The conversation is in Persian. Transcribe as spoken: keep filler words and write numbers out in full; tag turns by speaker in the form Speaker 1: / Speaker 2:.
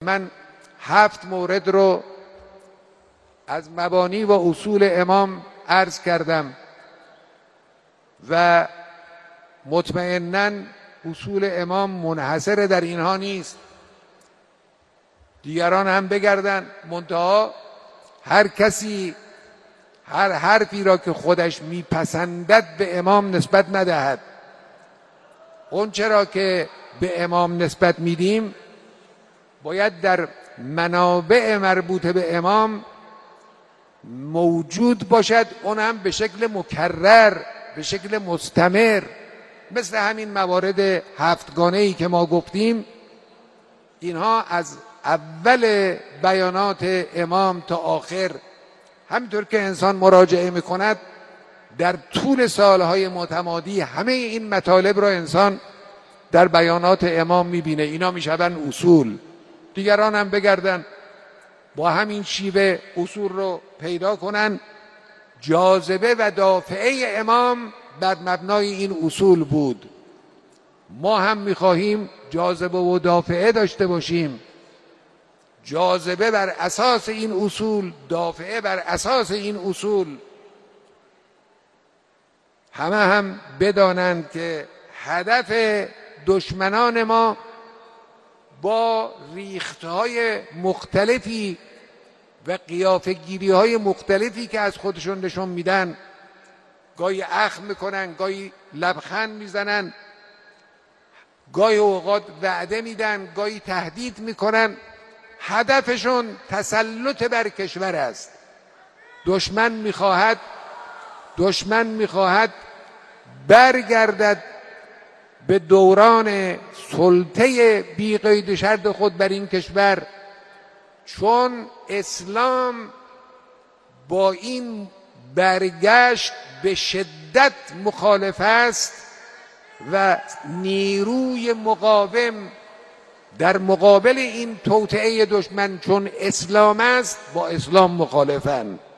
Speaker 1: من هفت مورد رو از مبانی و اصول امام عرض کردم و مطمئناً اصول امام منحصر در اینها نیست، دیگران هم بگردن، منتها هر کسی هر حرفی را که خودش میپسندد به امام نسبت ندهد. اون چرا که به امام نسبت میدیم باید در منابع مربوط به امام موجود باشد، اون هم به شکل مکرر، به شکل مستمر، مثل همین موارد هفتگانه‌ای که ما گفتیم. اینها از اول بیانات امام تا آخر، همینطور که انسان مراجعه میکند در طول سالهای متمادی، همه این مطالب را انسان در بیانات امام میبینه. اینا میشوند اصول. دیگران هم بگردن با همین شیوه اصول رو پیدا کنن. جاذبه و دافعه امام بر مبنای این اصول بود. ما هم میخواهیم جاذبه و دافعه داشته باشیم، جاذبه بر اساس این اصول، دافعه بر اساس این اصول. همه هم بدانند که هدف دشمنان ما با ریختهای مختلفی و قیافه‌گیری های مختلفی که از خودشون نشون میدن، گاهی اخم میکنن، گاهی لبخند میزنن، گاهی اوقات وعده میدن، گاهی تهدید میکنن، هدفشون تسلط بر کشور است. دشمن میخواهد دشمن میخواهد برگردد به دوران سلطه بی قید شرط خود بر این کشور، چون اسلام با این برگشت به شدت مخالف است و نیروی مقاوم در مقابل این توطئه دشمن چون اسلام است با اسلام مخالفند.